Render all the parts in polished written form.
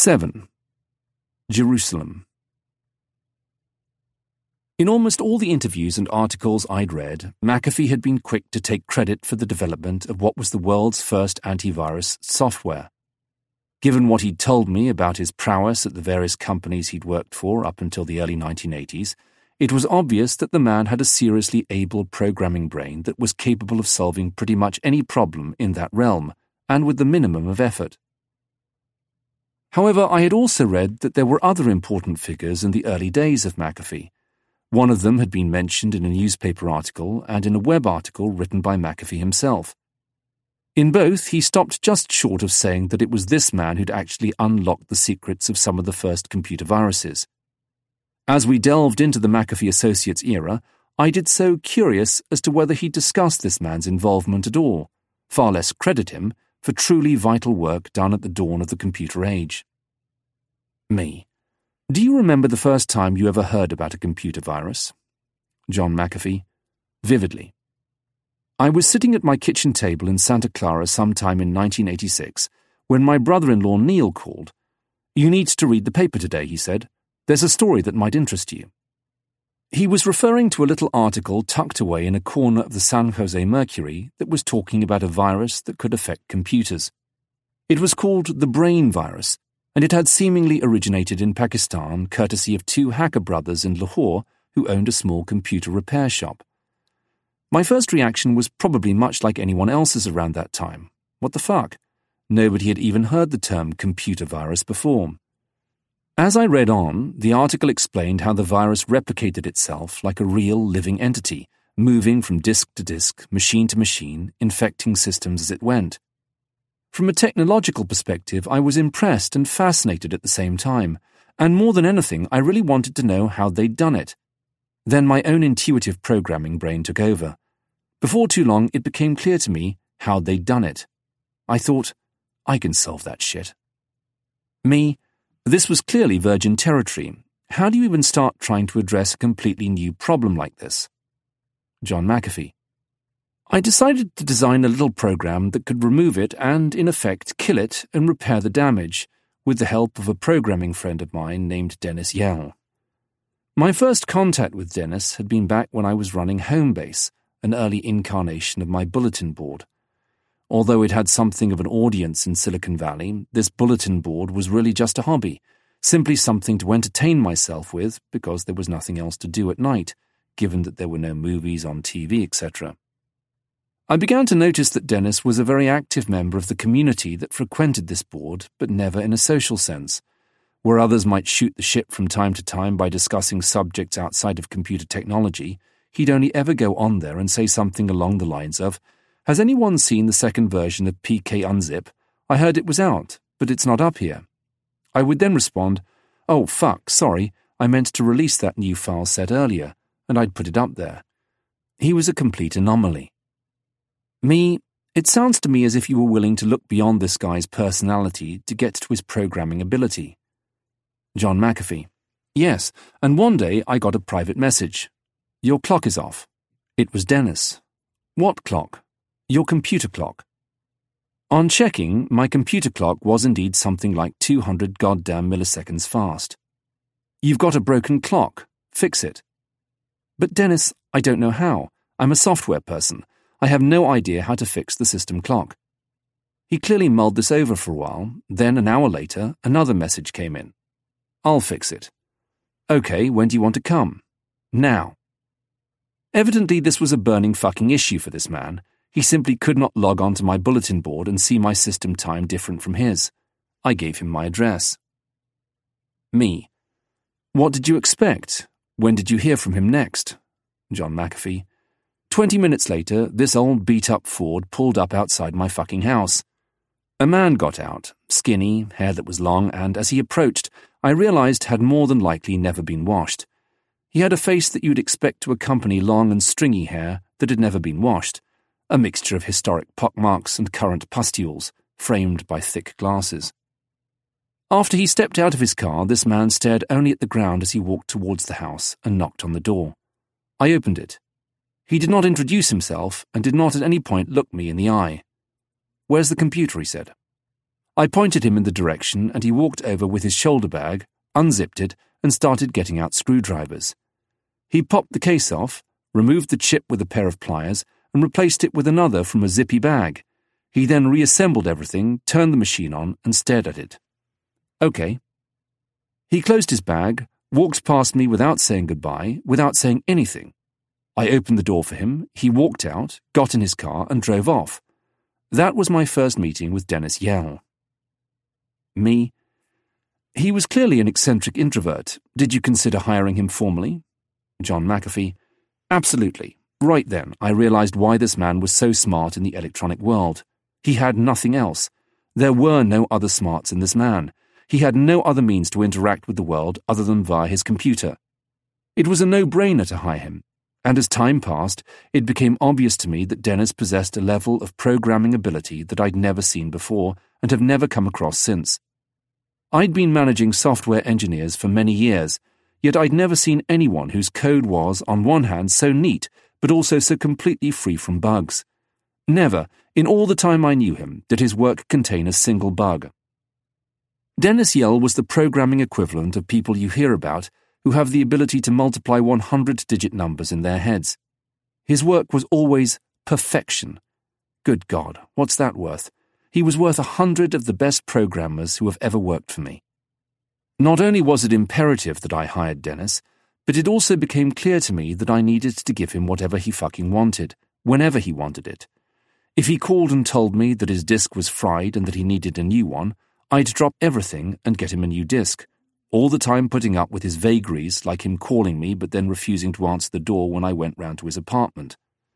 7. Jerusalem. In almost all the interviews and articles I'd read, McAfee had been quick to take credit for the development of what was the world's first antivirus software. Given what he'd told me about his prowess at the various companies he'd worked for up until the early 1980s, it was obvious that the man had a seriously able programming brain that was capable of solving pretty much any problem in that realm, and with the minimum of effort. However, I had also read that there were other important figures in the early days of McAfee. One of them had been mentioned in a newspaper article and in a web article written by McAfee himself. In both, he stopped just short of saying that it was this man who'd actually unlocked the secrets of some of the first computer viruses. As we delved into the McAfee Associates era, I did so curious as to whether he'd discussed this man's involvement at all, far less credit him for truly vital work done at the dawn of the computer age. Me. Do you remember the first time you ever heard about a computer virus? John McAfee. Vividly. I was sitting at my kitchen table in Santa Clara sometime in 1986 when my brother-in-law Neil called. "You need to read the paper today," he said. "There's a story that might interest you." He was referring to a little article tucked away in a corner of the San Jose Mercury that was talking about a virus that could affect computers. It was called the Brain virus, and it had seemingly originated in Pakistan courtesy of two hacker brothers in Lahore who owned a small computer repair shop. My first reaction was probably much like anyone else's around that time. What the fuck? Nobody had even heard the term computer virus before. As I read on, the article explained how the virus replicated itself like a real living entity, moving from disk to disk, machine to machine, infecting systems as it went. From a technological perspective, I was impressed and fascinated at the same time, and more than anything, I really wanted to know how they'd done it. Then my own intuitive programming brain took over. Before too long, it became clear to me how they'd done it. I thought, I can solve that shit. Me, this was clearly virgin territory. How do you even start trying to address a completely new problem like this? John McAfee. I decided to design a little program that could remove it and, in effect, kill it and repair the damage, with the help of a programming friend of mine named Dennis Yell. My first contact with Dennis had been back when I was running Homebase, an early incarnation of my bulletin board. Although it had something of an audience in Silicon Valley, this bulletin board was really just a hobby, simply something to entertain myself with because there was nothing else to do at night, given that there were no movies on TV, etc. I began to notice that Dennis was a very active member of the community that frequented this board, but never in a social sense. Where others might shoot the shit from time to time by discussing subjects outside of computer technology, he'd only ever go on there and say something along the lines of, "Has anyone seen the second version of PK Unzip? I heard it was out, but it's not up here." I would then respond, "Oh, fuck, sorry, I meant to release that new file set earlier," and I'd put it up there. He was a complete anomaly. Me, it sounds to me as if you were willing to look beyond this guy's personality to get to his programming ability. John McAfee. Yes, and one day I got a private message. "Your clock is off." It was Dennis. "What clock?" "Your computer clock." On checking, my computer clock was indeed something like 200 goddamn milliseconds fast. "You've got a broken clock. Fix it." "But Dennis, I don't know how. I'm a software person. I have no idea how to fix the system clock." He clearly mulled this over for a while. Then, an hour later, another message came in. "I'll fix it." "Okay, when do you want to come?" "Now." Evidently, this was a burning fucking issue for this man. He simply could not log onto my bulletin board and see my system time different from his. I gave him my address. Me. What did you expect? When did you hear from him next? John McAfee. 20 minutes later, this old beat-up Ford pulled up outside my fucking house. A man got out, skinny, hair that was long, and as he approached, I realized had more than likely never been washed. He had a face that you'd expect to accompany long and stringy hair that had never been washed, a mixture of historic pockmarks and current pustules, framed by thick glasses. After he stepped out of his car, this man stared only at the ground as he walked towards the house and knocked on the door. I opened it. He did not introduce himself and did not at any point look me in the eye. "Where's the computer?" he said. I pointed him in the direction and he walked over with his shoulder bag, unzipped it, and started getting out screwdrivers. He popped the case off, removed the chip with a pair of pliers, and replaced it with another from a zippy bag. He then reassembled everything, turned the machine on, and stared at it. Okay. He closed his bag, walked past me without saying goodbye, without saying anything. I opened the door for him, he walked out, got in his car, and drove off. That was my first meeting with Dennis Yell. Me. He was clearly an eccentric introvert. Did you consider hiring him formally? John McAfee. Absolutely. Right then, I realized why this man was so smart in the electronic world. He had nothing else. There were no other smarts in this man. He had no other means to interact with the world other than via his computer. It was a no-brainer to hire him, and as time passed, it became obvious to me that Dennis possessed a level of programming ability that I'd never seen before and have never come across since. I'd been managing software engineers for many years, yet I'd never seen anyone whose code was, on one hand, so neat, but also so completely free from bugs. Never, in all the time I knew him, did his work contain a single bug. Dennis Yell was the programming equivalent of people you hear about who have the ability to multiply 100-digit numbers in their heads. His work was always perfection. Good God, what's that worth? He was worth 100 of the best programmers who have ever worked for me. Not only was it imperative that I hired Dennis, but it also became clear to me that I needed to give him whatever he fucking wanted, whenever he wanted it. If he called and told me that his disk was fried and that he needed a new one, I'd drop everything and get him a new disk, all the time putting up with his vagaries like him calling me but then refusing to answer the door when I went round to his apartment.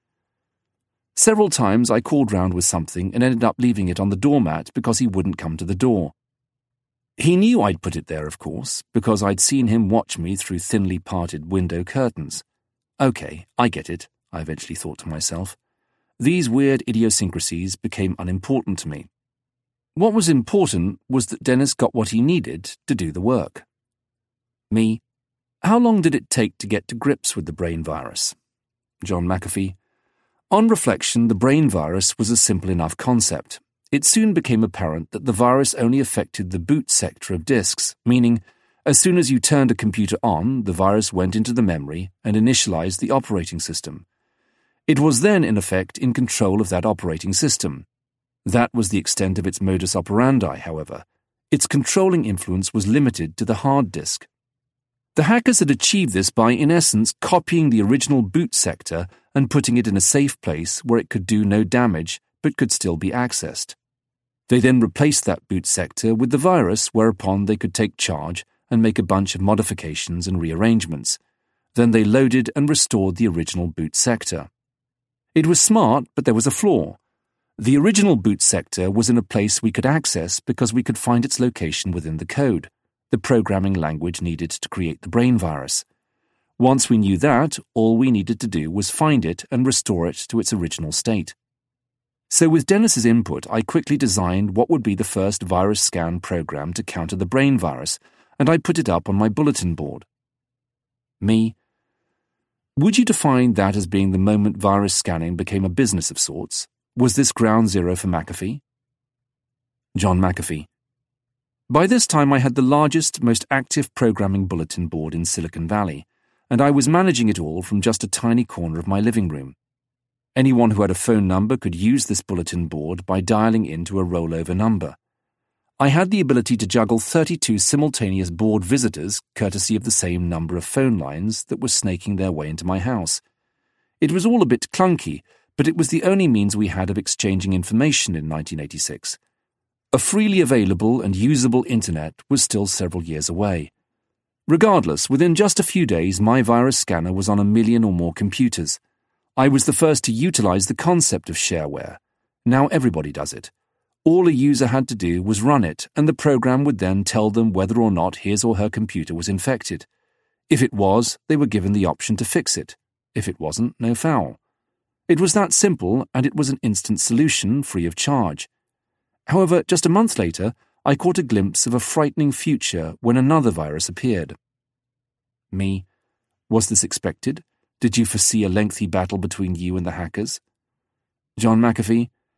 Several times I called round with something and ended up leaving it on the doormat because he wouldn't come to the door. He knew I'd put it there, of course, because I'd seen him watch me through thinly parted window curtains. Okay, I get it, I eventually thought to myself. These weird idiosyncrasies became unimportant to me. What was important was that Dennis got what he needed to do the work. Me. How long did it take to get to grips with the brain virus? John McAfee. On reflection, the brain virus was a simple enough concept. It soon became apparent that the virus only affected the boot sector of disks, meaning, as soon as you turned a computer on, the virus went into the memory and initialized the operating system. It was then, in effect, in control of that operating system. That was the extent of its modus operandi, however. Its controlling influence was limited to the hard disk. The hackers had achieved this by, in essence, copying the original boot sector and putting it in a safe place where it could do no damage but could still be accessed. They then replaced that boot sector with the virus, whereupon they could take charge and make a bunch of modifications and rearrangements. Then they loaded and restored the original boot sector. It was smart, but there was a flaw. The original boot sector was in a place we could access because we could find its location within the code, the programming language needed to create the brain virus. Once we knew that, all we needed to do was find it and restore it to its original state. So with Dennis's input, I quickly designed what would be the first virus scan program to counter the brain virus, and I put it up on my bulletin board. Me. Would you define that as being the moment virus scanning became a business of sorts? Was this ground zero for McAfee? John McAfee. By this time I had the largest, most active programming bulletin board in Silicon Valley, and I was managing it all from just a tiny corner of my living room. Anyone who had a phone number could use this bulletin board by dialing into a rollover number. I had the ability to juggle 32 simultaneous board visitors courtesy of the same number of phone lines that were snaking their way into my house. It was all a bit clunky, but it was the only means we had of exchanging information in 1986. A freely available and usable internet was still several years away. Regardless, within just a few days, my virus scanner was on 1 million or more computers. I was the first to utilize the concept of shareware. Now everybody does it. All a user had to do was run it, and the program would then tell them whether or not his or her computer was infected. If it was, they were given the option to fix it. If it wasn't, no foul. It was that simple, and it was an instant solution, free of charge. However, just a month later, I caught a glimpse of a frightening future when another virus appeared. Me. Was this expected? Did you foresee a lengthy battle between you and the hackers? John McAfee.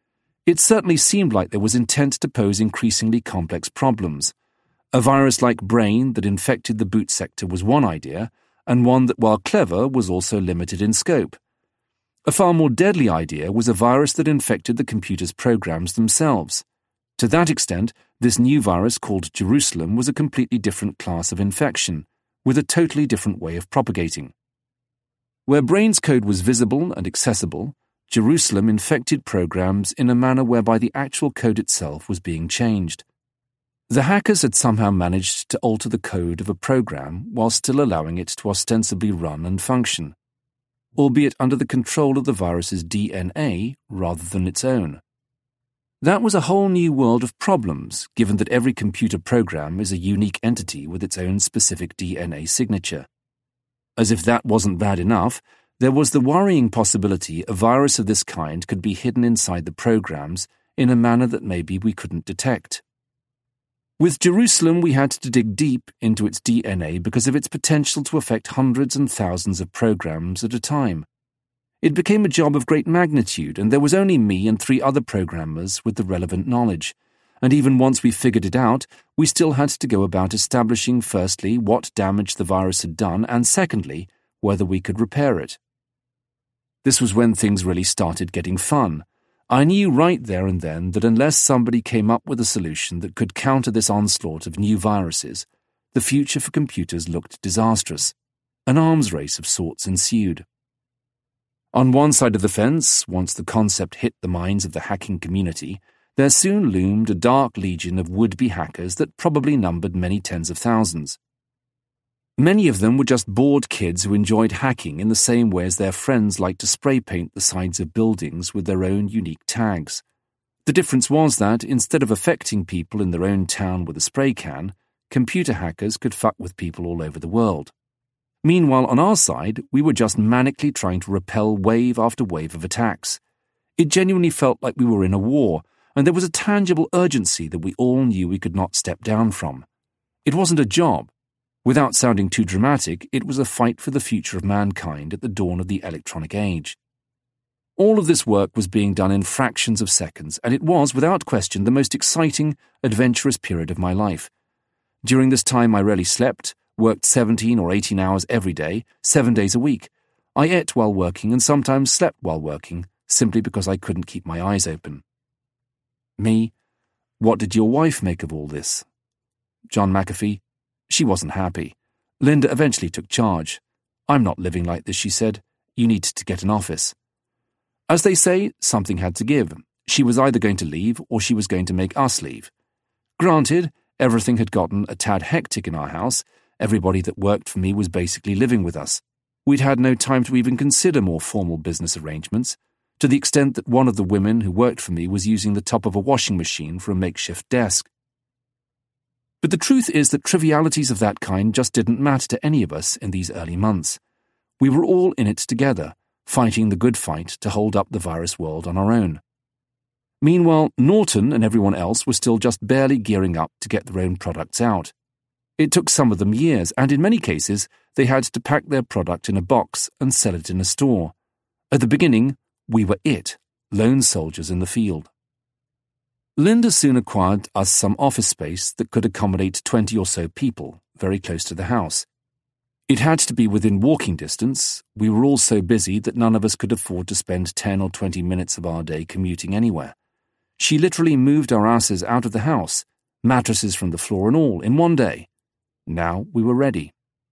It certainly seemed like there was intent to pose increasingly complex problems. A virus like Brain that infected the boot sector was one idea, and one that, while clever, was also limited in scope. A far more deadly idea was a virus that infected the computer's programs themselves. To that extent, this new virus called Jerusalem was a completely different class of infection, with a totally different way of propagating. Where Brain's code was visible and accessible, Jerusalem infected programs in a manner whereby the actual code itself was being changed. The hackers had somehow managed to alter the code of a program while still allowing it to ostensibly run and function, albeit under the control of the virus's DNA rather than its own. That was a whole new world of problems, given that every computer program is a unique entity with its own specific DNA signature. As if that wasn't bad enough, there was the worrying possibility a virus of this kind could be hidden inside the programs in a manner that maybe we couldn't detect. With Jerusalem, we had to dig deep into its DNA because of its potential to affect hundreds and thousands of programs at a time. It became a job of great magnitude, and there was only me and 3 other programmers with the relevant knowledge. And even once we figured it out, we still had to go about establishing, firstly, what damage the virus had done, and secondly, whether we could repair it. This was when things really started getting fun. I knew right there and then that unless somebody came up with a solution that could counter this onslaught of new viruses, the future for computers looked disastrous. An arms race of sorts ensued. On one side of the fence, once the concept hit the minds of the hacking community, there soon loomed a dark legion of would-be hackers that probably numbered many tens of thousands. Many of them were just bored kids who enjoyed hacking in the same way as their friends liked to spray paint the sides of buildings with their own unique tags. The difference was that, instead of affecting people in their own town with a spray can, computer hackers could fuck with people all over the world. Meanwhile, on our side, we were just manically trying to repel wave after wave of attacks. It genuinely felt like we were in a war, and there was a tangible urgency that we all knew we could not step down from. It wasn't a job. Without sounding too dramatic, it was a fight for the future of mankind at the dawn of the electronic age. All of this work was being done in fractions of seconds, and it was, without question, the most exciting, adventurous period of my life. During this time I rarely slept, worked 17 or 18 hours every day, 7 days a week. I ate while working and sometimes slept while working, simply because I couldn't keep my eyes open. Me? What did your wife make of all this? John McAfee? She wasn't happy. Linda eventually took charge. I'm not living like this, she said. You need to get an office. As they say, something had to give. She was either going to leave or she was going to make us leave. Granted, everything had gotten a tad hectic in our house. Everybody that worked for me was basically living with us. We'd had no time to even consider more formal business arrangements, to the extent that one of the women who worked for me was using the top of a washing machine for a makeshift desk. But the truth is that trivialities of that kind just didn't matter to any of us in these early months. We were all in it together, fighting the good fight to hold up the virus world on our own. Meanwhile, Norton and everyone else were still just barely gearing up to get their own products out. It took some of them years, and in many cases, they had to pack their product in a box and sell it in a store. At the beginning, we were it, lone soldiers in the field. Linda soon acquired us some office space that could accommodate 20 or so people, very close to the house. It had to be within walking distance. We were all so busy that none of us could afford to spend 10 or 20 minutes of our day commuting anywhere. She literally moved our asses out of the house, mattresses from the floor and all, in one day. Now we were ready.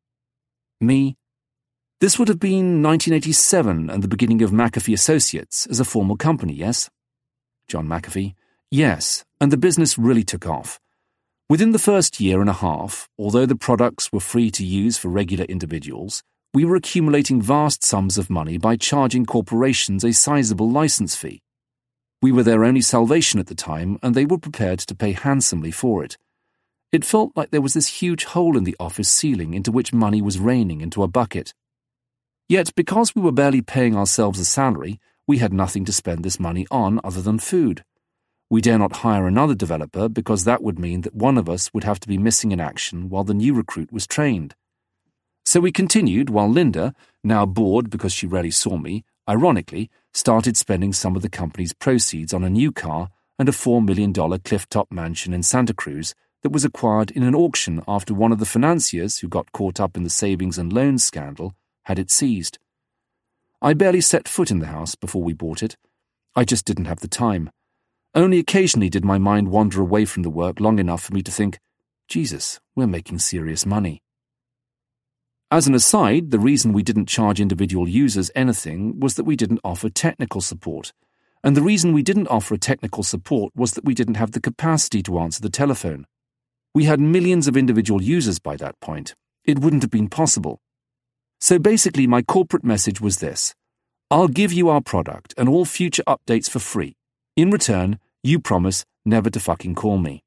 Me? This would have been 1987 and the beginning of McAfee Associates as a formal company, yes? John McAfee: Yes, and the business really took off. Within the first year and a half, although the products were free to use for regular individuals, we were accumulating vast sums of money by charging corporations a sizable license fee. We were their only salvation at the time, and they were prepared to pay handsomely for it. It felt like there was this huge hole in the office ceiling into which money was raining into a bucket. Yet, because we were barely paying ourselves a salary, we had nothing to spend this money on other than food. We dare not hire another developer because that would mean that one of us would have to be missing in action while the new recruit was trained. So we continued while Linda, now bored because she rarely saw me, ironically, started spending some of the company's proceeds on a new car and a $4 million cliff-top mansion in Santa Cruz that was acquired in an auction after one of the financiers who got caught up in the savings and loans scandal had it seized. I barely set foot in the house before we bought it. I just didn't have the time. Only occasionally did my mind wander away from the work long enough for me to think, Jesus, we're making serious money. As an aside, the reason we didn't charge individual users anything was that we didn't offer technical support. And the reason we didn't offer technical support was that we didn't have the capacity to answer the telephone. We had millions of individual users by that point. It wouldn't have been possible. So basically, my corporate message was this: I'll give you our product and all future updates for free. In return, you promise never to fucking call me.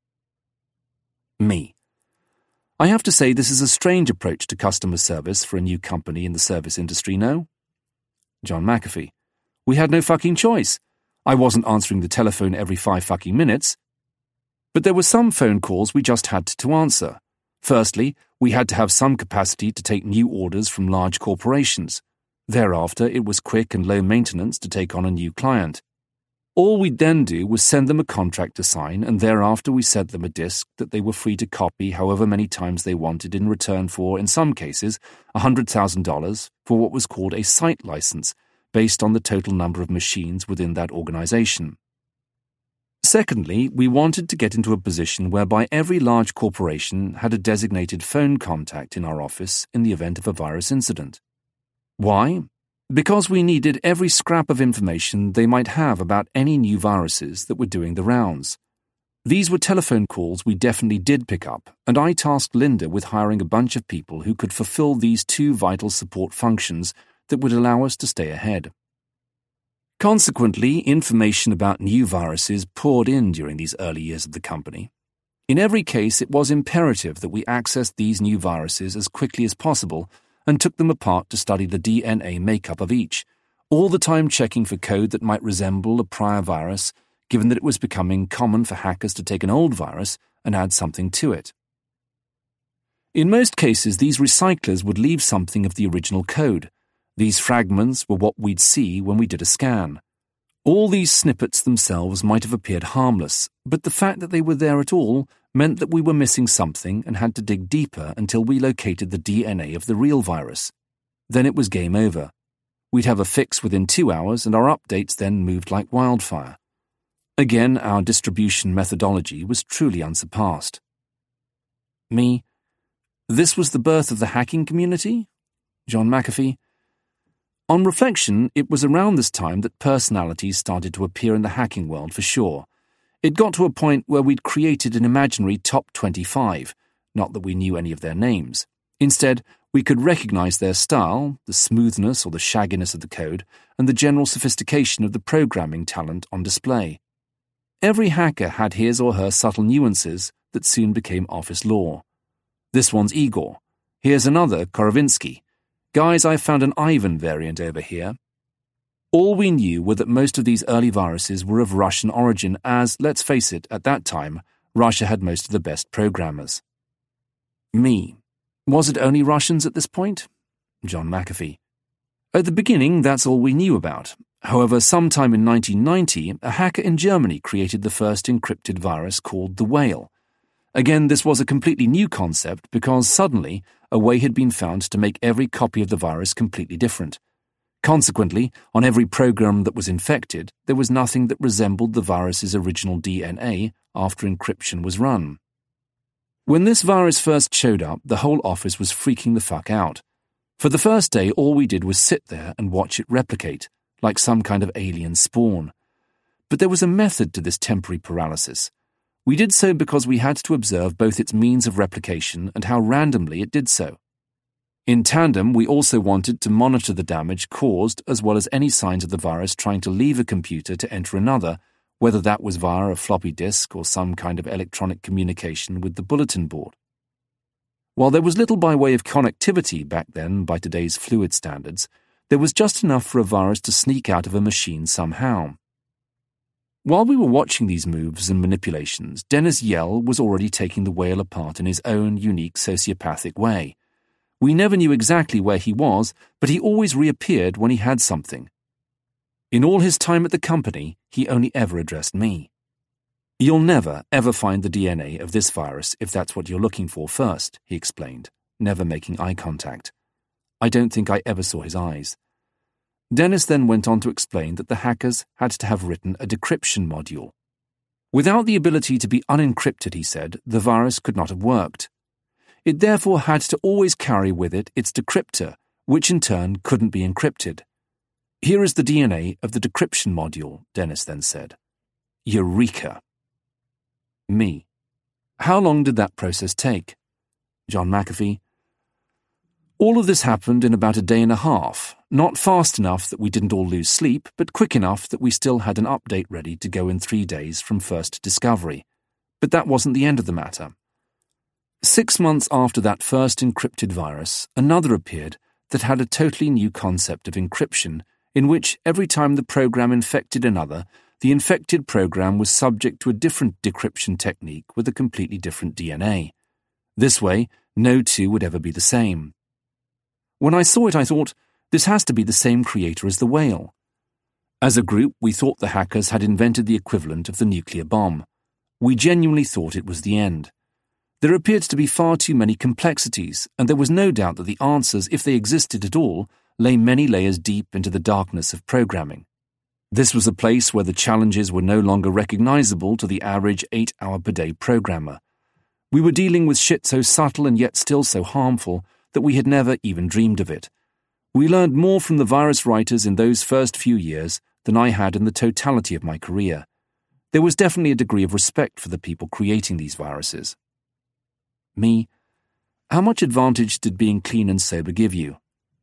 Me. I have to say this is a strange approach to customer service for a new company in the service industry, no? John McAfee. We had no fucking choice. I wasn't answering the telephone every 5 fucking minutes. But there were some phone calls we just had to answer. Firstly, we had to have some capacity to take new orders from large corporations. Thereafter, it was quick and low maintenance to take on a new client. All we'd then do was send them a contract to sign, and thereafter we sent them a disk that they were free to copy however many times they wanted in return for, in some cases, $100,000 for what was called a site license, based on the total number of machines within that organization. Secondly, we wanted to get into a position whereby every large corporation had a designated phone contact in our office in the event of a virus incident. Why? Because we needed every scrap of information they might have about any new viruses that were doing the rounds. These were telephone calls we definitely did pick up, and I tasked Linda with hiring a bunch of people who could fulfill these 2 vital support functions that would allow us to stay ahead. Consequently, information about new viruses poured in during these early years of the company. In every case, it was imperative that we accessed these new viruses as quickly as possible and took them apart to study the DNA makeup of each, all the time checking for code that might resemble a prior virus, given that it was becoming common for hackers to take an old virus and add something to it. In most cases, these recyclers would leave something of the original code. These fragments were what we'd see when we did a scan. All these snippets themselves might have appeared harmless, but the fact that they were there at all meant that we were missing something and had to dig deeper until we located the DNA of the real virus. Then it was game over. We'd have a fix within 2 hours, and our updates then moved like wildfire. Again, our distribution methodology was truly unsurpassed. Me. This was the birth of the hacking community? John McAfee. On reflection, it was around this time that personalities started to appear in the hacking world for sure. It got to a point where we'd created an imaginary top 25, not that we knew any of their names. Instead, we could recognize their style, the smoothness or the shagginess of the code, and the general sophistication of the programming talent on display. Every hacker had his or her subtle nuances that soon became office law. This one's Igor. Here's another, Korovinsky. Guys, I found an Ivan variant over here. All we knew were that most of these early viruses were of Russian origin as, let's face it, at that time, Russia had most of the best programmers. Me. Was it only Russians at this point? John McAfee. At the beginning, that's all we knew about. However, sometime in 1990, a hacker in Germany created the first encrypted virus called the Whale. Again, this was a completely new concept because suddenly a way had been found to make every copy of the virus completely different. Consequently, on every program that was infected, there was nothing that resembled the virus's original DNA after encryption was run. When this virus first showed up, the whole office was freaking the fuck out. For the first day, all we did was sit there and watch it replicate, like some kind of alien spawn. But there was a method to this temporary paralysis. We did so because we had to observe both its means of replication and how randomly it did so. In tandem, we also wanted to monitor the damage caused as well as any signs of the virus trying to leave a computer to enter another, whether that was via a floppy disk or some kind of electronic communication with the bulletin board. While there was little by way of connectivity back then by today's fluid standards, there was just enough for a virus to sneak out of a machine somehow. While we were watching these moves and manipulations, Dennis Yell was already taking the Whale apart in his own unique sociopathic way. We never knew exactly where he was, but he always reappeared when he had something. In all his time at the company, he only ever addressed me. You'll never, ever find the DNA of this virus if that's what you're looking for first, he explained, never making eye contact. I don't think I ever saw his eyes. Dennis then went on to explain that the hackers had to have written a decryption module. Without the ability to be unencrypted, he said, the virus could not have worked. It therefore had to always carry with it its decryptor, which in turn couldn't be encrypted. Here is the DNA of the decryption module, Dennis then said. Eureka. Me. How long did that process take? John McAfee. All of this happened in about a day and a half, not fast enough that we didn't all lose sleep, but quick enough that we still had an update ready to go in 3 days from first discovery. But that wasn't the end of the matter. 6 months after that first encrypted virus, another appeared that had a totally new concept of encryption, in which every time the program infected another, the infected program was subject to a different decryption technique with a completely different DNA. This way, no two would ever be the same. When I saw it, I thought, this has to be the same creator as the whale. As a group, we thought the hackers had invented the equivalent of the nuclear bomb. We genuinely thought it was the end. There appeared to be far too many complexities, and there was no doubt that the answers, if they existed at all, lay many layers deep into the darkness of programming. This was a place where the challenges were no longer recognizable to the average 8-hour-per-day programmer. We were dealing with shit so subtle and yet still so harmful that we had never even dreamed of it. We learned more from the virus writers in those first few years than I had in the totality of my career. There was definitely a degree of respect for the people creating these viruses. Me. How much advantage did being clean and sober give you?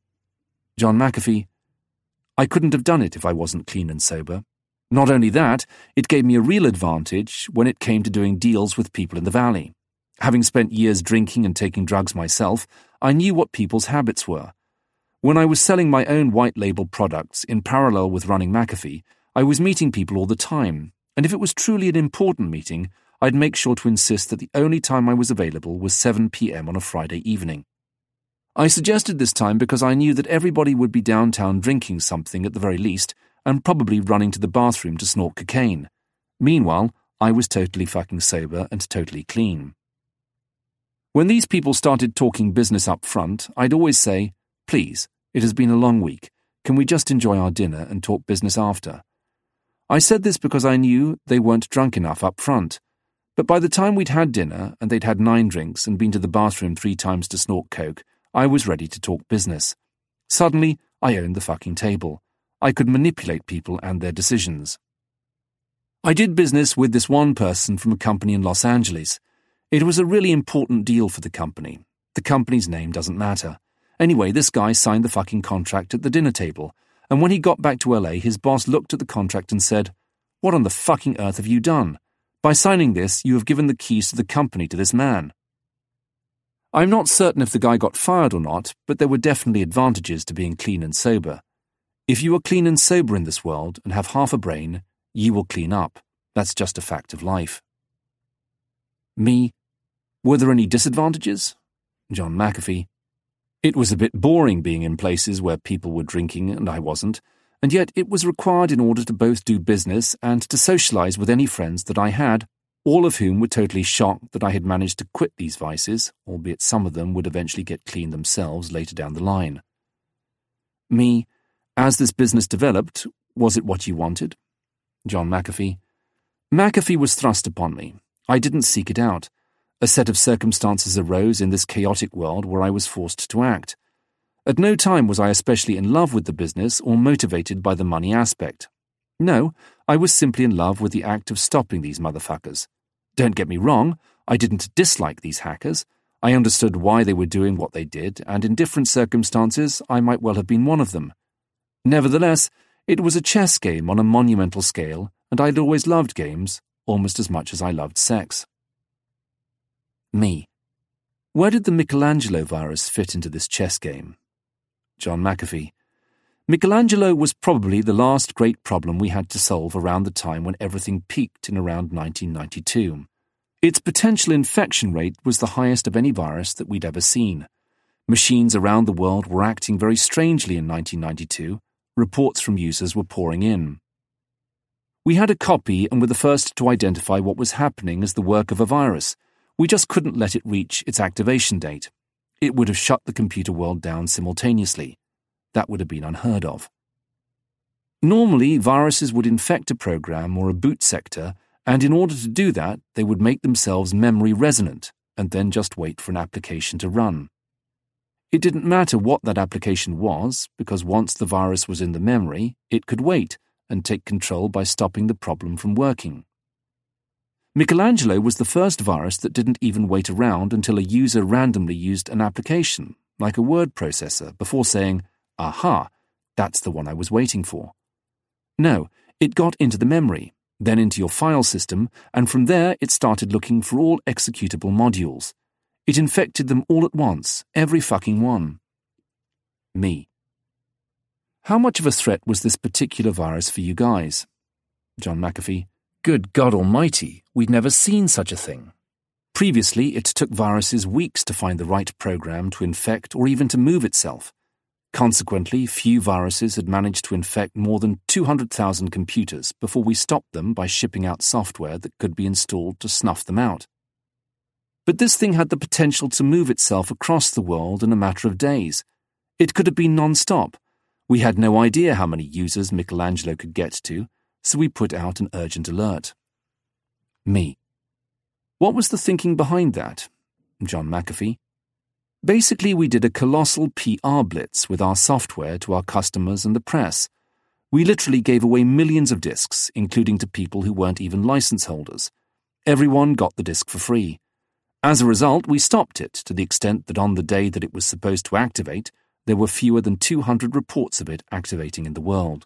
John McAfee. I couldn't have done it if I wasn't clean and sober. Not only that, it gave me a real advantage when it came to doing deals with people in the valley. Having spent years drinking and taking drugs myself, I knew what people's habits were. When I was selling my own white-label products in parallel with running McAfee, I was meeting people all the time, and if it was truly an important meeting, I'd make sure to insist that the only time I was available was 7 p.m. on a Friday evening. I suggested this time because I knew that everybody would be downtown drinking something at the very least, and probably running to the bathroom to snort cocaine. Meanwhile, I was totally fucking sober and totally clean. When these people started talking business up front, I'd always say, please, it has been a long week. Can we just enjoy our dinner and talk business after? I said this because I knew they weren't drunk enough up front. But by the time we'd had dinner and they'd had 9 drinks and been to the bathroom 3 times to snort coke, I was ready to talk business. Suddenly, I owned the fucking table. I could manipulate people and their decisions. I did business with this one person from a company in Los Angeles. It was a really important deal for the company. The company's name doesn't matter. Anyway, this guy signed the fucking contract at the dinner table, and when he got back to LA, his boss looked at the contract and said, "What on the fucking earth have you done? By signing this, you have given the keys to the company to this man." I'm not certain if the guy got fired or not, but there were definitely advantages to being clean and sober. If you are clean and sober in this world and have half a brain, you will clean up. That's just a fact of life. Me. Were there any disadvantages? John McAfee. It was a bit boring being in places where people were drinking and I wasn't, and yet it was required in order to both do business and to socialize with any friends that I had, all of whom were totally shocked that I had managed to quit these vices, albeit some of them would eventually get clean themselves later down the line. Me. As this business developed, was it what you wanted? John McAfee. McAfee was thrust upon me. I didn't seek it out. A set of circumstances arose in this chaotic world where I was forced to act. At no time was I especially in love with the business or motivated by the money aspect. No, I was simply in love with the act of stopping these motherfuckers. Don't get me wrong, I didn't dislike these hackers. I understood why they were doing what they did, and in different circumstances I might well have been one of them. Nevertheless, it was a chess game on a monumental scale, and I'd always loved games, almost as much as I loved sex. Me. Where did the Michelangelo virus fit into this chess game? John McAfee. Michelangelo was probably the last great problem we had to solve around the time when everything peaked in around 1992. Its potential infection rate was the highest of any virus that we'd ever seen. Machines around the world were acting very strangely in 1992, Reports from users were pouring in. We had a copy and were the first to identify what was happening as the work of a virus. We just couldn't let it reach its activation date. It would have shut the computer world down simultaneously. That would have been unheard of. Normally, viruses would infect a program or a boot sector, and in order to do that, they would make themselves memory resonant and then just wait for an application to run. It didn't matter what that application was, because once the virus was in the memory, it could wait and take control by stopping the problem from working. Michelangelo was the first virus that didn't even wait around until a user randomly used an application, like a word processor, before saying, "Aha, that's the one I was waiting for." No, it got into the memory, then into your file system, and from there it started looking for all executable modules. It infected them all at once, every fucking one. Me. How much of a threat was this particular virus for you guys? John McAfee. Good God Almighty, we'd never seen such a thing. Previously, it took viruses weeks to find the right program to infect or even to move itself. Consequently, few viruses had managed to infect more than 200,000 computers before we stopped them by shipping out software that could be installed to snuff them out. But this thing had the potential to move itself across the world in a matter of days. It could have been non-stop. We had no idea how many users Michelangelo could get to, so we put out an urgent alert. Me. What was the thinking behind that? John McAfee. Basically, we did a colossal PR blitz with our software to our customers and the press. We literally gave away millions of discs, including to people who weren't even license holders. Everyone got the disc for free. As a result, we stopped it to the extent that on the day that it was supposed to activate, there were fewer than 200 reports of it activating in the world.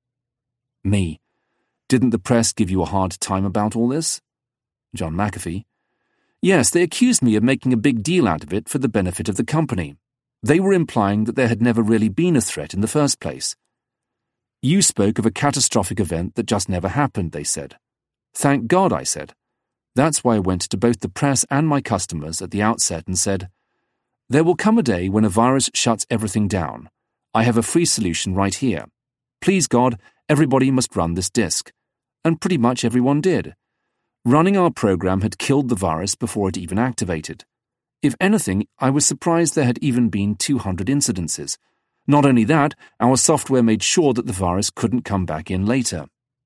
Me. Didn't the press give you a hard time about all this? John McAfee. Yes, they accused me of making a big deal out of it for the benefit of the company. They were implying that there had never really been a threat in the first place. You spoke of a catastrophic event that just never happened, they said. Thank God, I said. That's why I went to both the press and my customers at the outset and said, there will come a day when a virus shuts everything down. I have a free solution right here. Please God, everybody must run this disk. And pretty much everyone did. Running our program had killed the virus before it even activated. If anything, I was surprised there had even been 200 incidences. Not only that, our software made sure that the virus couldn't come back in later.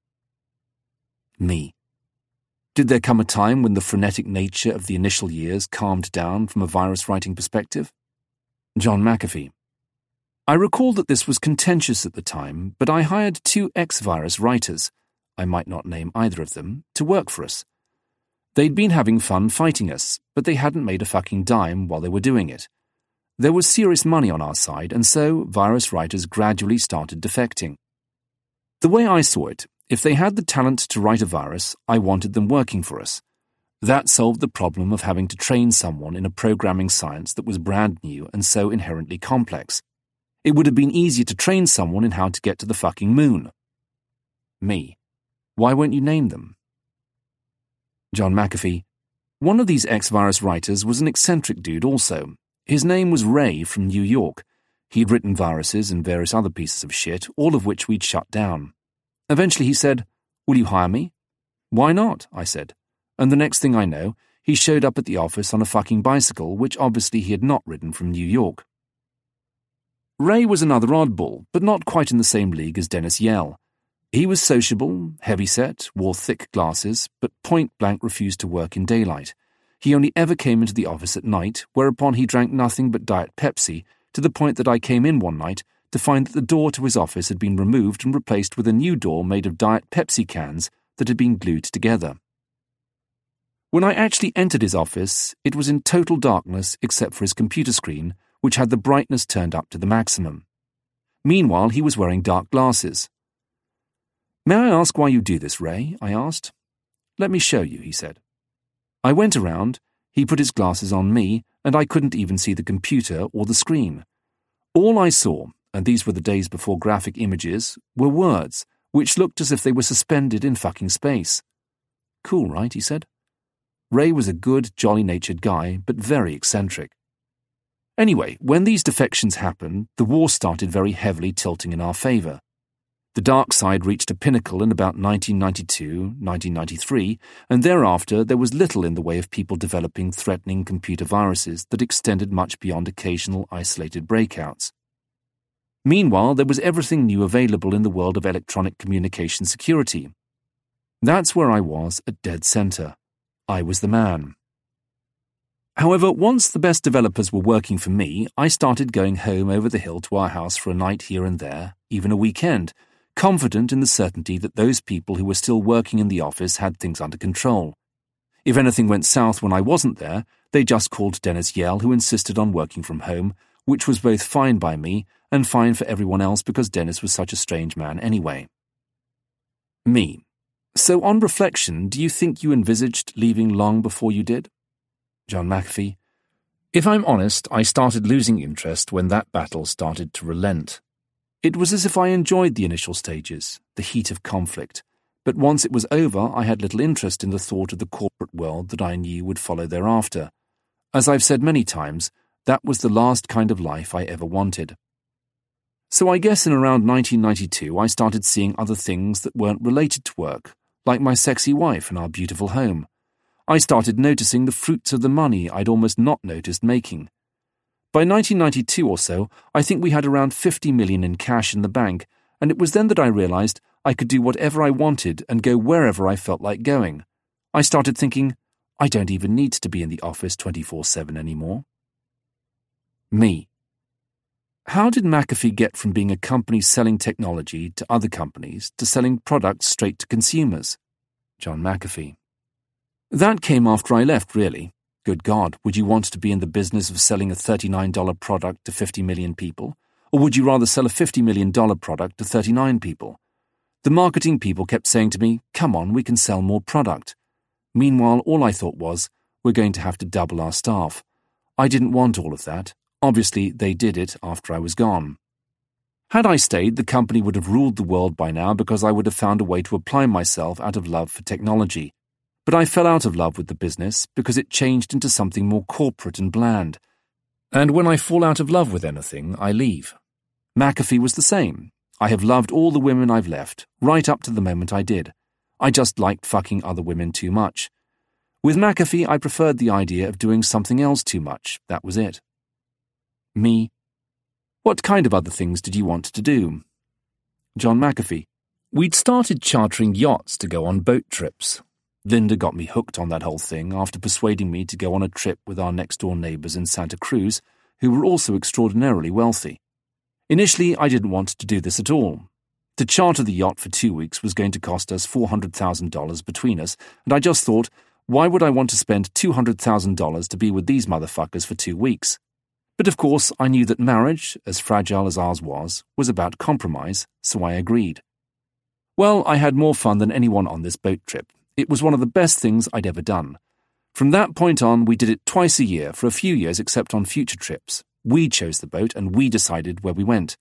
Me. Did there come a time when the frenetic nature of the initial years calmed down from a virus writing perspective? John McAfee. I recall that this was contentious at the time, but I hired 2 ex-virus writers, I might not name either of them, to work for us. They'd been having fun fighting us, but they hadn't made a fucking dime while they were doing it. There was serious money on our side, and so virus writers gradually started defecting. The way I saw it, if they had the talent to write a virus, I wanted them working for us. That solved the problem of having to train someone in a programming science that was brand new and so inherently complex. It would have been easier to train someone in how to get to the fucking moon. Me. Why won't you name them? John McAfee. One of these ex-virus writers was an eccentric dude also. His name was Ray from New York. He'd written viruses and various other pieces of shit, all of which we'd shut down. Eventually he said, will you hire me? Why not? I said. And the next thing I know, he showed up at the office on a fucking bicycle, which obviously he had not ridden from New York. Ray was another oddball, but not quite in the same league as Dennis Yell. He was sociable, heavy-set, wore thick glasses, but point-blank refused to work in daylight. He only ever came into the office at night, whereupon he drank nothing but Diet Pepsi, to the point that I came in one night to find that the door to his office had been removed and replaced with a new door made of Diet Pepsi cans that had been glued together. When I actually entered his office, it was in total darkness except for his computer screen, which had the brightness turned up to the maximum. Meanwhile, he was wearing dark glasses. May I ask why you do this, Ray? I asked. Let me show you, he said. I went around, he put his glasses on me, and I couldn't even see the computer or the screen. All I saw, and these were the days before graphic images, were words, which looked as if they were suspended in fucking space. Cool, right? He said. Ray was a good, jolly-natured guy, but very eccentric. Anyway, when these defections happened, the war started very heavily tilting in our favor. The dark side reached a pinnacle in about 1992, 1993, and thereafter there was little in the way of people developing threatening computer viruses that extended much beyond occasional isolated breakouts. Meanwhile, there was everything new available in the world of electronic communication security. That's where I was at dead center. I was the man. However, once the best developers were working for me, I started going home over the hill to our house for a night here and there, even a weekend, confident in the certainty that those people who were still working in the office had things under control. If anything went south when I wasn't there, they just called Dennis Yell, who insisted on working from home, which was both fine by me and fine for everyone else because Dennis was such a strange man anyway. Me. So on reflection, do you think you envisaged leaving long before you did? John McAfee. If I'm honest, I started losing interest when that battle started to relent. It was as if I enjoyed the initial stages, the heat of conflict, but once it was over, I had little interest in the thought of the corporate world that I knew would follow thereafter. As I've said many times, that was the last kind of life I ever wanted. So I guess in around 1992 I started seeing other things that weren't related to work, like my sexy wife and our beautiful home. I started noticing the fruits of the money I'd almost not noticed making. By 1992 or so, I think we had around $50 million in cash in the bank, and it was then that I realized I could do whatever I wanted and go wherever I felt like going. I started thinking, I don't even need to be in the office 24/7 anymore. Me. How did McAfee get from being a company selling technology to other companies to selling products straight to consumers? John McAfee. That came after I left, really. Good God, would you want to be in the business of selling a $39 product to 50 million people? Or would you rather sell a $50 million product to 39 people? The marketing people kept saying to me, come on, we can sell more product. Meanwhile, all I thought was, we're going to have to double our staff. I didn't want all of that. Obviously, they did it after I was gone. Had I stayed, the company would have ruled the world by now because I would have found a way to apply myself out of love for technology. But I fell out of love with the business because it changed into something more corporate and bland. And when I fall out of love with anything, I leave. McAfee was the same. I have loved all the women I've left, right up to the moment I did. I just liked fucking other women too much. With McAfee, I preferred the idea of doing something else too much. That was it. Me. What kind of other things did you want to do? John McAfee. We'd started chartering yachts to go on boat trips. Linda got me hooked on that whole thing after persuading me to go on a trip with our next-door neighbours in Santa Cruz, who were also extraordinarily wealthy. Initially, I didn't want to do this at all. To charter the yacht for 2 weeks was going to cost us $400,000 between us, and I just thought, why would I want to spend $200,000 to be with these motherfuckers for 2 weeks? But of course, I knew that marriage, as fragile as ours was about compromise, so I agreed. Well, I had more fun than anyone on this boat trip. It was one of the best things I'd ever done. From that point on, we did it twice a year for a few years except on future trips. We chose the boat and we decided where we went.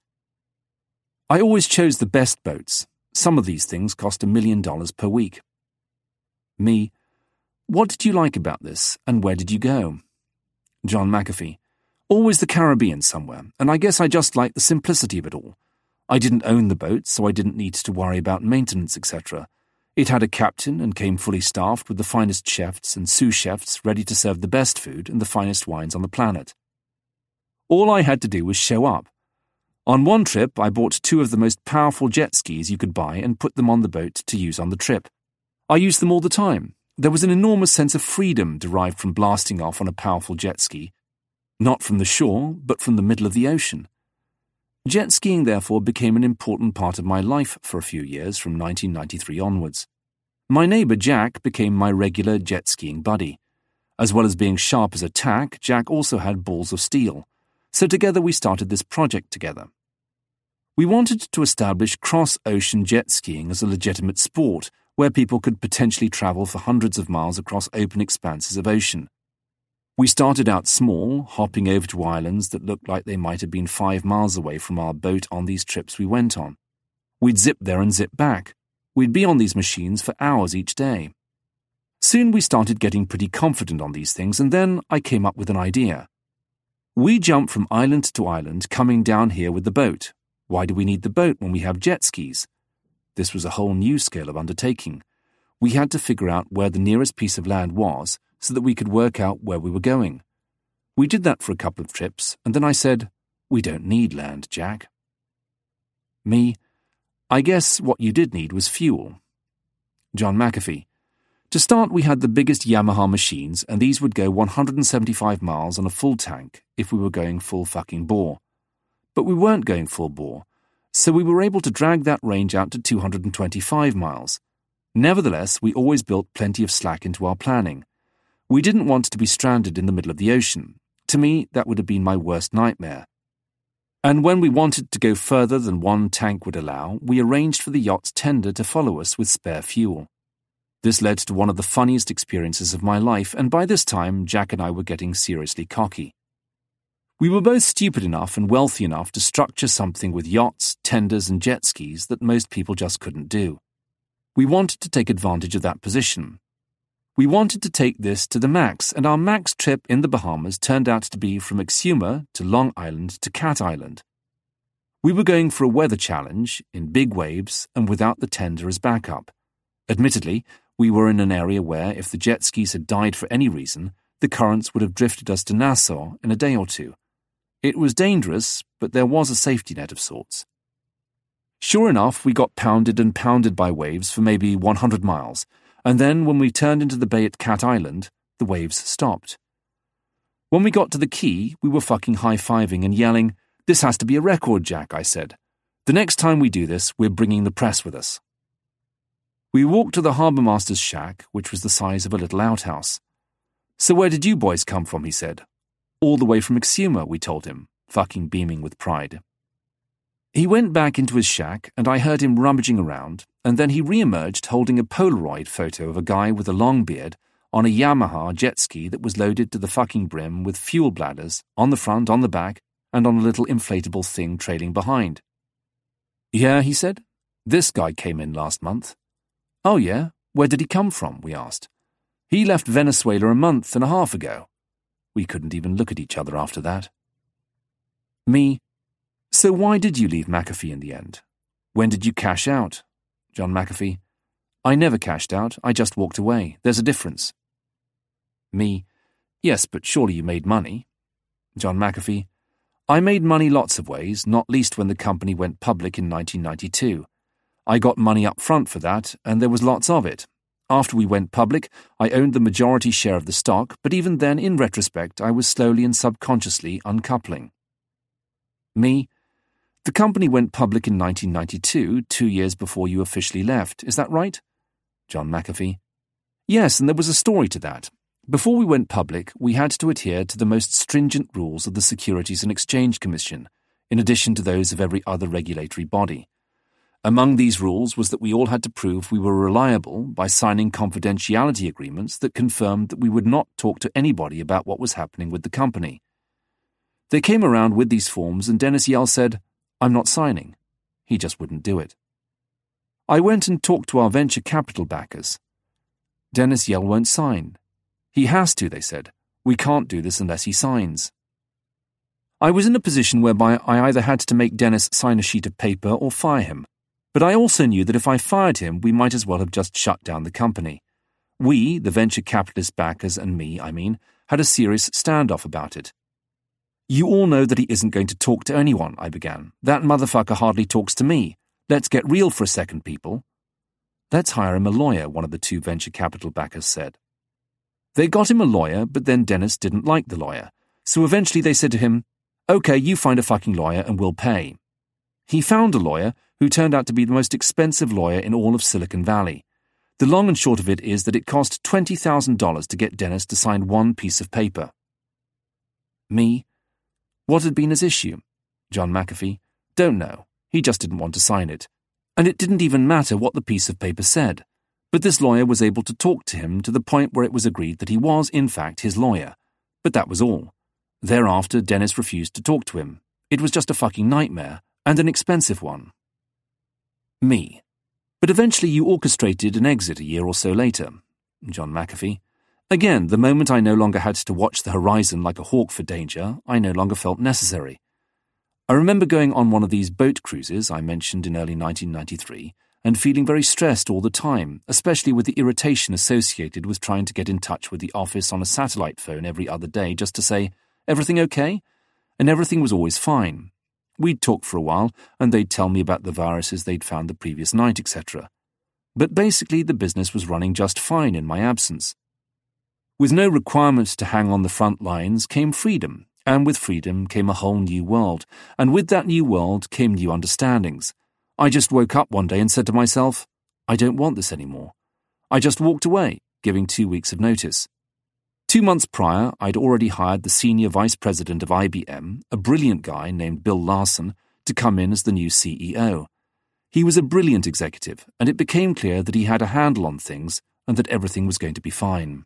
I always chose the best boats. Some of these things cost $1 million per week. Me. What did you like about this, and where did you go? John McAfee. Always the Caribbean somewhere, and I guess I just liked the simplicity of it all. I didn't own the boat, so I didn't need to worry about maintenance, etc. It had a captain and came fully staffed with the finest chefs and sous chefs ready to serve the best food and the finest wines on the planet. All I had to do was show up. On one trip, I bought 2 of the most powerful jet skis you could buy and put them on the boat to use on the trip. I used them all the time. There was an enormous sense of freedom derived from blasting off on a powerful jet ski. Not from the shore, but from the middle of the ocean. Jet skiing, therefore, became an important part of my life for a few years from 1993 onwards. My neighbour Jack became my regular jet skiing buddy. As well as being sharp as a tack, Jack also had balls of steel. So together we started this project together. We wanted to establish cross-ocean jet skiing as a legitimate sport where people could potentially travel for hundreds of miles across open expanses of ocean. We started out small, hopping over to islands that looked like they might have been 5 miles away from our boat on these trips we went on. We'd zip there and zip back. We'd be on these machines for hours each day. Soon we started getting pretty confident on these things, and then I came up with an idea. We jump from island to island coming down here with the boat. Why do we need the boat when we have jet skis? This was a whole new scale of undertaking. We had to figure out where the nearest piece of land was so that we could work out where we were going. We did that for a couple of trips, and then I said, "We don't need land, Jack." Me: "I guess what you did need was fuel." John McAfee: "To start, we had the biggest Yamaha machines, and these would go 175 miles on a full tank if we were going full fucking bore. But we weren't going full bore, so we were able to drag that range out to 225 miles. Nevertheless, we always built plenty of slack into our planning. We didn't want to be stranded in the middle of the ocean. To me, that would have been my worst nightmare. And when we wanted to go further than one tank would allow, we arranged for the yacht's tender to follow us with spare fuel. This led to one of the funniest experiences of my life, and by this time, Jack and I were getting seriously cocky. We were both stupid enough and wealthy enough to structure something with yachts, tenders, and jet skis that most people just couldn't do. We wanted to take advantage of that position. We wanted to take this to the max, and our max trip in the Bahamas turned out to be from Exuma to Long Island to Cat Island. We were going for a weather challenge, in big waves, and without the tender as backup. Admittedly, we were in an area where, if the jet skis had died for any reason, the currents would have drifted us to Nassau in a day or two. It was dangerous, but there was a safety net of sorts. Sure enough, we got pounded and pounded by waves for maybe 100 miles, and then when we turned into the bay at Cat Island, the waves stopped. When we got to the quay, we were fucking high-fiving and yelling, "This has to be a record, Jack," I said. "The next time we do this, we're bringing the press with us." We walked to the harbour master's shack, which was the size of a little outhouse. "So where did you boys come from?" he said. "All the way from Exuma," we told him, fucking beaming with pride. He went back into his shack, and I heard him rummaging around, and then he re-emerged holding a Polaroid photo of a guy with a long beard on a Yamaha jet ski that was loaded to the fucking brim with fuel bladders, on the front, on the back, and on a little inflatable thing trailing behind. "Yeah," he said. "This guy came in last month." "Oh yeah? Where did he come from?" we asked. "He left Venezuela a month and a half ago." We couldn't even look at each other after that. Me: "So why did you leave McAfee in the end? When did you cash out?" John McAfee: "I never cashed out, I just walked away. There's a difference." Me: "Yes, but surely you made money." John McAfee: "I made money lots of ways, not least when the company went public in 1992. I got money up front for that, and there was lots of it. After we went public, I owned the majority share of the stock, but even then, in retrospect, I was slowly and subconsciously uncoupling." Me: "The company went public in 1992, 2 years before you officially left, is that right?" John McAfee: "Yes, and there was a story to that. Before we went public, we had to adhere to the most stringent rules of the Securities and Exchange Commission, in addition to those of every other regulatory body. Among these rules was that we all had to prove we were reliable by signing confidentiality agreements that confirmed that we would not talk to anybody about what was happening with the company. They came around with these forms and Dennis Yell said, 'I'm not signing.' He just wouldn't do it. I went and talked to our venture capital backers. Dennis Yell won't sign. He has to, they said. We can't do this unless he signs. I was in a position whereby I either had to make Dennis sign a sheet of paper or fire him. But I also knew that if I fired him, we might as well have just shut down the company. We, the venture capitalist backers and me, had a serious standoff about it. "You all know that he isn't going to talk to anyone," I began. "That motherfucker hardly talks to me. Let's get real for a second, people." "Let's hire him a lawyer," one of the two venture capital backers said. They got him a lawyer, but then Dennis didn't like the lawyer. So eventually they said to him, "Okay, you find a fucking lawyer and we'll pay." He found a lawyer who turned out to be the most expensive lawyer in all of Silicon Valley. The long and short of it is that it cost $20,000 to get Dennis to sign one piece of paper. Me: "What had been his issue?" John McAfee: "Don't know. He just didn't want to sign it. And it didn't even matter what the piece of paper said. But this lawyer was able to talk to him to the point where it was agreed that he was, in fact, his lawyer. But that was all. Thereafter, Dennis refused to talk to him. It was just a fucking nightmare, and an expensive one." Me: "But eventually you orchestrated an exit a year or so later." John McAfee: "Again, the moment I no longer had to watch the horizon like a hawk for danger, I no longer felt necessary. I remember going on one of these boat cruises I mentioned in early 1993, and feeling very stressed all the time, especially with the irritation associated with trying to get in touch with the office on a satellite phone every other day just to say, "Everything okay?" And everything was always fine. We'd talk for a while, and they'd tell me about the viruses they'd found the previous night, etc. But basically the business was running just fine in my absence. With no requirement to hang on the front lines came freedom, and with freedom came a whole new world, and with that new world came new understandings. I just woke up one day and said to myself, I don't want this anymore. I just walked away, giving 2 weeks of notice. 2 months prior, I'd already hired the senior vice president of IBM, a brilliant guy named Bill Larson, to come in as the new CEO. He was a brilliant executive, and it became clear that he had a handle on things and that everything was going to be fine.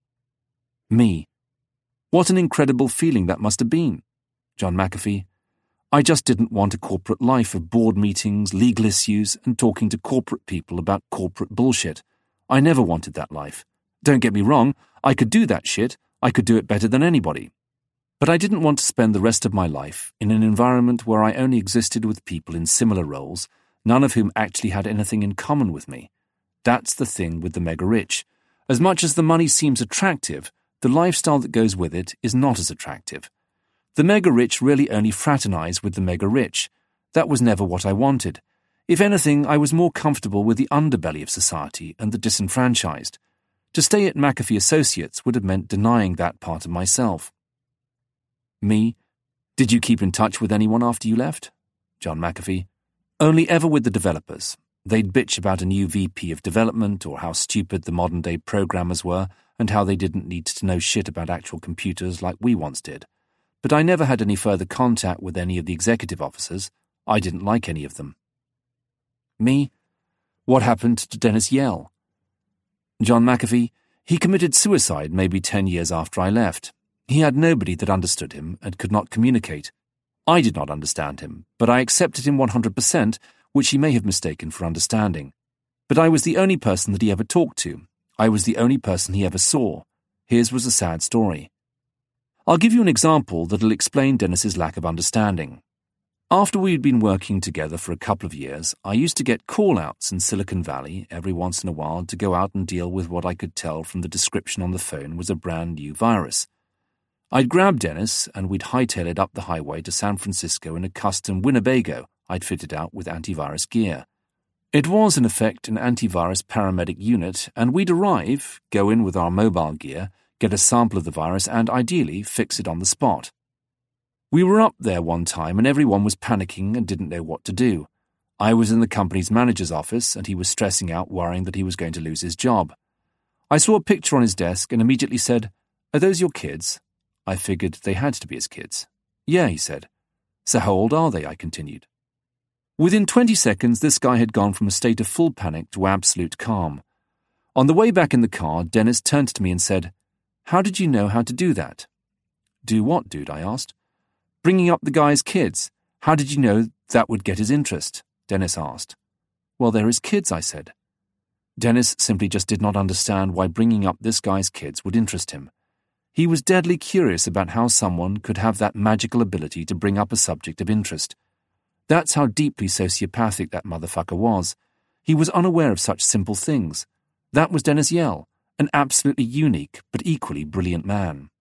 Me. What an incredible feeling that must have been. John McAfee. I just didn't want a corporate life of board meetings, legal issues, and talking to corporate people about corporate bullshit. I never wanted that life. Don't get me wrong, I could do that shit, I could do it better than anybody. But I didn't want to spend the rest of my life in an environment where I only existed with people in similar roles, none of whom actually had anything in common with me. That's the thing with the mega-rich. As much as the money seems attractive, the lifestyle that goes with it is not as attractive. The mega-rich really only fraternize with the mega-rich. That was never what I wanted. If anything, I was more comfortable with the underbelly of society and the disenfranchised. To stay at McAfee Associates would have meant denying that part of myself. Me. Did you keep in touch with anyone after you left? John McAfee. Only ever with the developers. They'd bitch about a new VP of development or how stupid the modern-day programmers were and how they didn't need to know shit about actual computers like we once did. But I never had any further contact with any of the executive officers. I didn't like any of them. Me. What happened to Dennis Yell? John McAfee. He committed suicide maybe 10 years after I left. He had nobody that understood him and could not communicate. I did not understand him, but I accepted him 100%, which he may have mistaken for understanding. But I was the only person that he ever talked to. I was the only person he ever saw. His was a sad story. I'll give you an example that'll explain Dennis's lack of understanding. After we'd been working together for a couple of years, I used to get call-outs in Silicon Valley every once in a while to go out and deal with what I could tell from the description on the phone was a brand new virus. I'd grab Dennis and we'd hightail it up the highway to San Francisco in a custom Winnebago I'd fitted out with antivirus gear. It was, in effect, an antivirus paramedic unit, and we'd arrive, go in with our mobile gear, get a sample of the virus, and ideally fix it on the spot. We were up there one time and everyone was panicking and didn't know what to do. I was in the company's manager's office and he was stressing out, worrying that he was going to lose his job. I saw a picture on his desk and immediately said, "Are those your kids?" I figured they had to be his kids. "Yeah," he said. "So how old are they?" I continued. Within 20 seconds, this guy had gone from a state of full panic to absolute calm. On the way back in the car, Dennis turned to me and said, "How did you know how to do that?" "Do what, dude?" I asked. "Bringing up the guy's kids. How did you know that would get his interest?" Dennis asked. "Well, they're his kids," I said. Dennis simply just did not understand why bringing up this guy's kids would interest him. He was deadly curious about how someone could have that magical ability to bring up a subject of interest. That's how deeply sociopathic that motherfucker was. He was unaware of such simple things. That was Dennis Yell, an absolutely unique but equally brilliant man.